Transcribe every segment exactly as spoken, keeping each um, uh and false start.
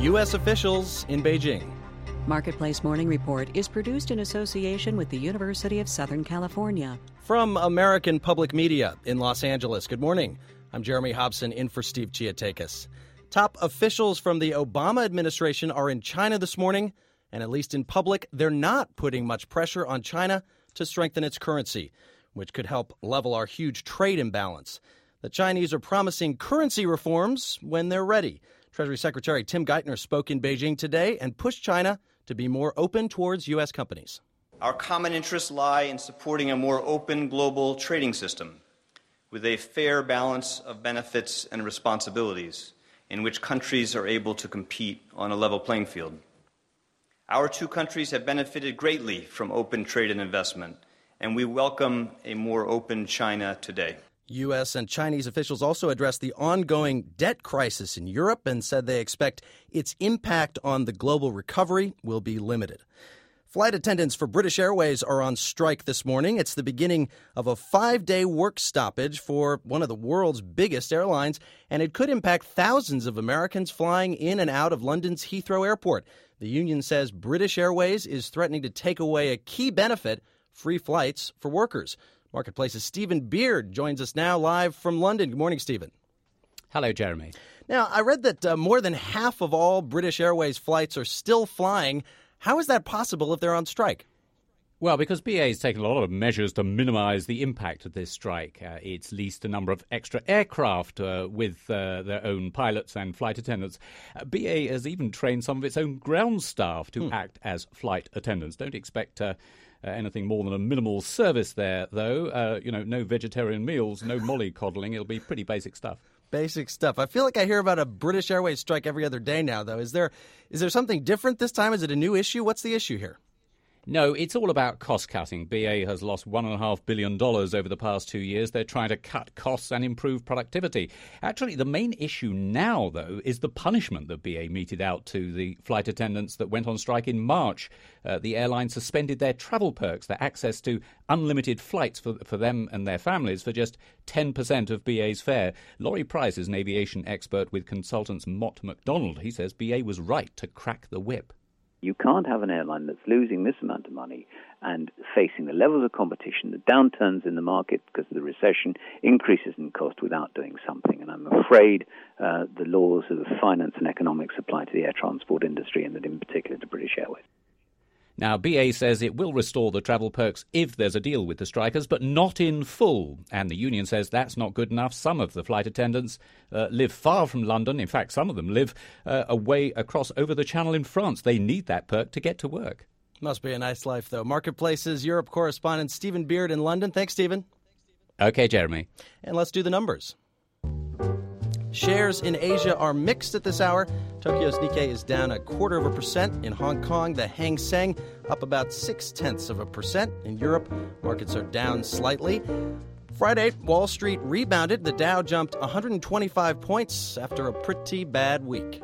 U S officials in Beijing. Marketplace Morning Report is produced in association with the University of Southern California. From American Public Media in Los Angeles, good morning. I'm Jeremy Hobson in for Steve Chiatakis. Top officials from the Obama administration are in China this morning, and at least in public, they're not putting much pressure on China to strengthen its currency, which could help level our huge trade imbalance. The Chinese are promising currency reforms when they're ready. Treasury Secretary Tim Geithner spoke in Beijing today and pushed China to be more open towards U S companies. Our common interests lie in supporting a more open global trading system with a fair balance of benefits and responsibilities in which countries are able to compete on a level playing field. Our two countries have benefited greatly from open trade and investment, and we welcome a more open China today. U S and Chinese officials also addressed the ongoing debt crisis in Europe and said they expect its impact on the global recovery will be limited. Flight attendants for British Airways are on strike this morning. It's the beginning of a five-day work stoppage for one of the world's biggest airlines, and it could impact thousands of Americans flying in and out of London's Heathrow Airport. The union says British Airways is threatening to take away a key benefit, free flights for workers. Marketplace's Stephen Beard joins us now live from London. Good morning, Stephen. Hello, Jeremy. Now, I read that uh, more than half of all British Airways flights are still flying. How is that possible if they're on strike? Well, because B A has taken a lot of measures to minimize the impact of this strike. Uh, it's leased a number of extra aircraft uh, with uh, their own pilots and flight attendants. Uh, B A has even trained some of its own ground staff to hmm. act as flight attendants. Don't expect uh, uh, anything more than a minimal service there, though. Uh, you know, no vegetarian meals, no mollycoddling. It'll be pretty basic stuff. Basic stuff. I feel like I hear about a British Airways strike every other day now, though. Is there is there something different this time? Is it a new issue? What's the issue here? No, it's all about cost cutting. B A has lost one point five billion dollars over the past two years. They're trying to cut costs and improve productivity. Actually, the main issue now, though, is the punishment that B A meted out to the flight attendants that went on strike in March. Uh, the airline suspended their travel perks, their access to unlimited flights for, for them and their families for just ten percent of B A's fare. Laurie Price is an aviation expert with consultants Mott MacDonald. He says B A was right to crack the whip. You can't have an airline that's losing this amount of money and facing the levels of competition, the downturns in the market because of the recession, increases in cost without doing something. And I'm afraid uh, the laws of finance and economics apply to the air transport industry and that in particular to British Airways. Now, B A says it will restore the travel perks if there's a deal with the strikers, but not in full. And the union says that's not good enough. Some of the flight attendants uh, live far from London. In fact, some of them live uh, away across over the channel in France. They need that perk to get to work. Must be a nice life, though. Marketplace's Europe correspondent Stephen Beard in London. Thanks, Stephen. Okay, Jeremy. And let's do the numbers. Shares in Asia are mixed at this hour. Tokyo's Nikkei is down a quarter of a percent. In Hong Kong, the Hang Seng up about six-tenths of a percent. In Europe, markets are down slightly. Friday, Wall Street rebounded. The Dow jumped one hundred twenty-five points after a pretty bad week.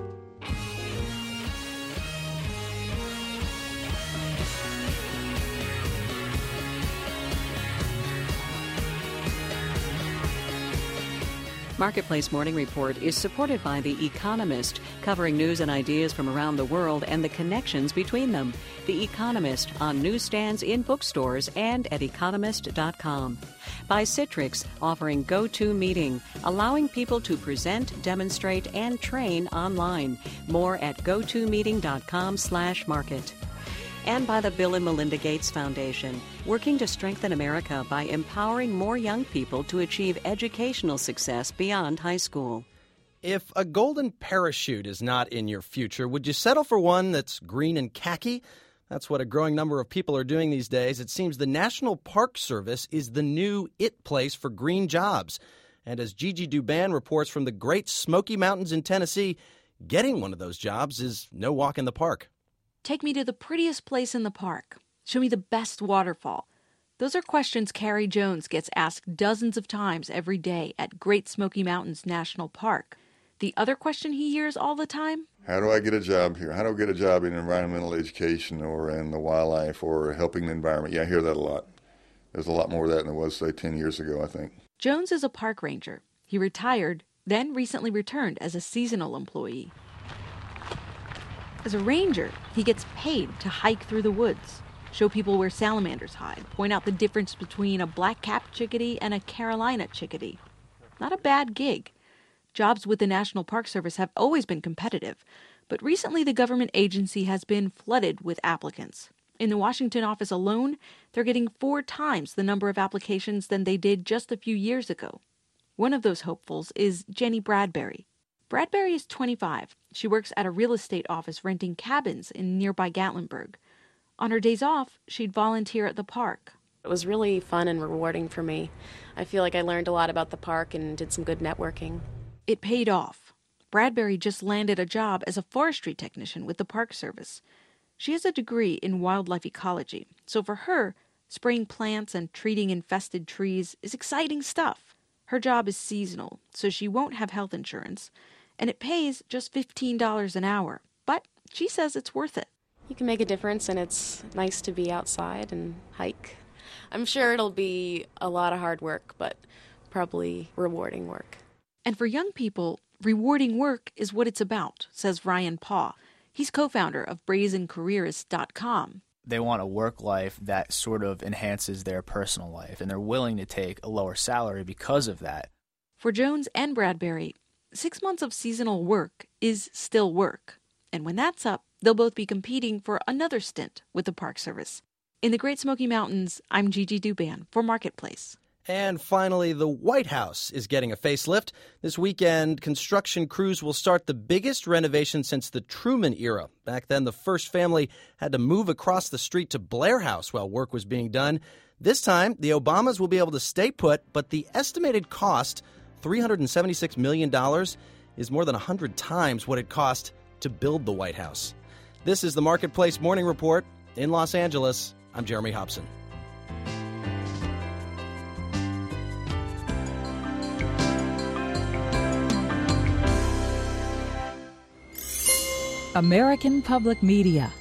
Marketplace Morning Report is supported by The Economist, covering news and ideas from around the world and the connections between them. The Economist on newsstands in bookstores and at economist dot com. By Citrix, offering GoToMeeting, allowing people to present, demonstrate, and train online. More at gotomeeting dot com slash market. And by the Bill and Melinda Gates Foundation, working to strengthen America by empowering more young people to achieve educational success beyond high school. If a golden parachute is not in your future, would you settle for one that's green and khaki? That's what a growing number of people are doing these days. It seems the National Park Service is the new it place for green jobs. And as Gigi Duban reports from the Great Smoky Mountains in Tennessee, getting one of those jobs is no walk in the park. Take me to the prettiest place in the park. Show me the best waterfall. Those are questions Carrie Jones gets asked dozens of times every day at Great Smoky Mountains National Park. The other question he hears all the time? How do I get a job here? How do I get a job in environmental education or in the wildlife or helping the environment? Yeah, I hear that a lot. There's a lot more of that than there was, say, ten years ago, I think. Jones is a park ranger. He retired, then recently returned as a seasonal employee. As a ranger, he gets paid to hike through the woods, show people where salamanders hide, point out the difference between a black-capped chickadee and a Carolina chickadee. Not a bad gig. Jobs with the National Park Service have always been competitive, but recently the government agency has been flooded with applicants. In the Washington office alone, they're getting four times the number of applications than they did just a few years ago. One of those hopefuls is Jenny Bradbury. Bradbury is twenty-five. She works at a real estate office renting cabins in nearby Gatlinburg. On her days off, she'd volunteer at the park. It was really fun and rewarding for me. I feel like I learned a lot about the park and did some good networking. It paid off. Bradbury just landed a job as a forestry technician with the Park Service. She has a degree in wildlife ecology, so for her, spraying plants and treating infested trees is exciting stuff. Her job is seasonal, so she won't have health insurance, and it pays just fifteen dollars an hour. But she says it's worth it. You can make a difference, and it's nice to be outside and hike. I'm sure it'll be a lot of hard work, but probably rewarding work. And for young people, rewarding work is what it's about, says Ryan Paugh. He's co-founder of brazen careers dot com. They want a work life that sort of enhances their personal life, and they're willing to take a lower salary because of that. For Jones and Bradbury, six months of seasonal work is still work. And when that's up, they'll both be competing for another stint with the Park Service. In the Great Smoky Mountains, I'm Gigi Duban for Marketplace. And finally, the White House is getting a facelift. This weekend, construction crews will start the biggest renovation since the Truman era. Back then, the first family had to move across the street to Blair House while work was being done. This time, the Obamas will be able to stay put, but the estimated cost, three hundred seventy-six million dollars, is more than one hundred times what it cost to build the White House. This is the Marketplace Morning Report. In Los Angeles, I'm Jeremy Hobson. American Public Media.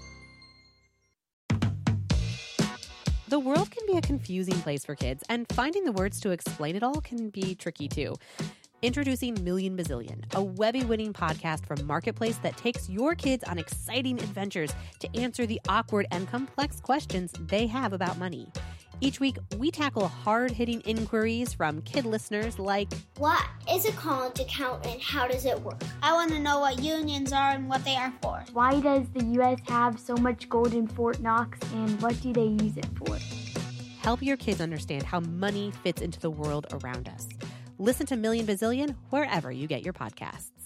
The world can be a confusing place for kids, and finding the words to explain it all can be tricky too. Introducing Million Bazillion, a Webby-winning podcast from Marketplace that takes your kids on exciting adventures to answer the awkward and complex questions they have about money. Each week, we tackle hard-hitting inquiries from kid listeners like, what is a college account and how does it work? I want to know what unions are and what they are for. Why does the U S have so much gold in Fort Knox, and what do they use it for? Help your kids understand how money fits into the world around us. Listen to Million Bazillion wherever you get your podcasts.